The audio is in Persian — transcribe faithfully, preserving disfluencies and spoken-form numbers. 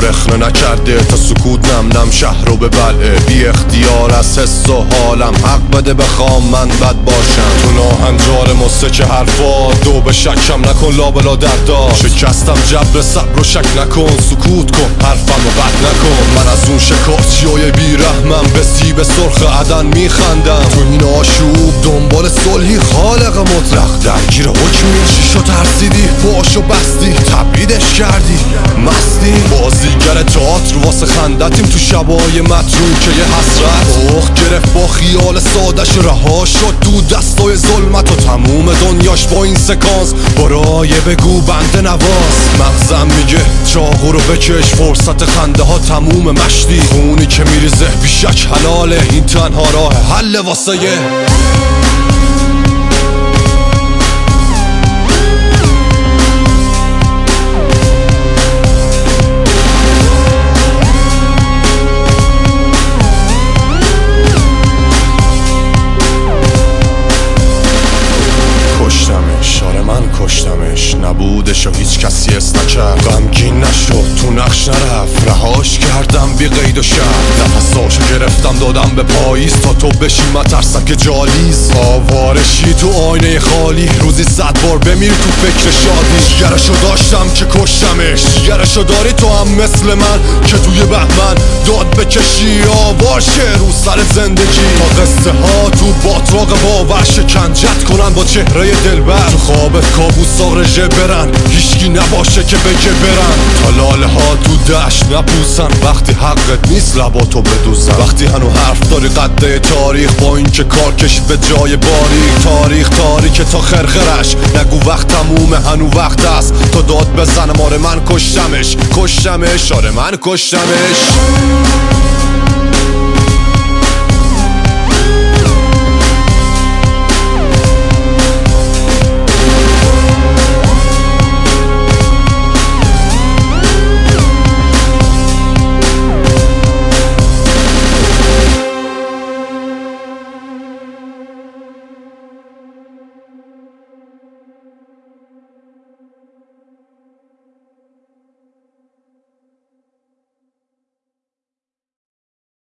رخنه نکرده تا سکوت نم نم شهر رو به بلعه. بی اختیار از حس و حالم حق بده بخوام من بد باشم. تو ناهنجار مستک حرفا دو به شکم نکن لابلا دردا. شکستم جبر صبر و شک نکن، سکوت کن حرفم رو بد نکن. من از اون شکارچیای بیرحمم به سیب سرخ عدن میخندم. تو این آشوب دنبال صلحی خالق مطلق، درگیر حکمی چی شو ترسیدی پاشو بستی تبعیدش کردی مستی. بازیگر تئاتر واسه خندتیم تو شبای متروکه حسرت. اوخ گرفت با خیال سادش رها شد تو دستای ظلمت و تموم دنیاش با این سکانس. برای بگو بنده نواز مغزم میگه چاقو رو بکش، فرصت خنده ها تموم مشتی. خونی که میریزه بیشک حلاله، این تنها راه حل واسه یه کشتمش. آره من کشتمش، نبودش و هیچ کسی است نکرد. غمگین نشد تو نقش نرفت، رهاش کردم بی قید و شرط. نفساشو گرفتم دادم به پاییز تا تو بشی مترسک جالیز. آوارشی تو آینه خالی، روزی صد بار بمیر تو فکر شادی. جگرشو داشتم که کشتمش، جگرشو داری تو هم مثل من که توی بهمن داد بکشی آوار شه رو سر زندگی. تا قصه ها تو باطراق باور شکنجت کنن با چهره دلبر. تو خوابت کابوسا رژه برن، هیچکی نباشه که بگه برن. تا لاله ها تو دشت نپوسن وقتی حقت نیست لباتو بدوزن. وقتی هنو حرف داری قده تاریخ با این که کار کشید به جای باریک. تاریخ تاریکه تا خرخرش، نگو وقت تمومه هنو وقت است تا داد بزنم. آره من کشتمش کشتمش آره من کشتمش.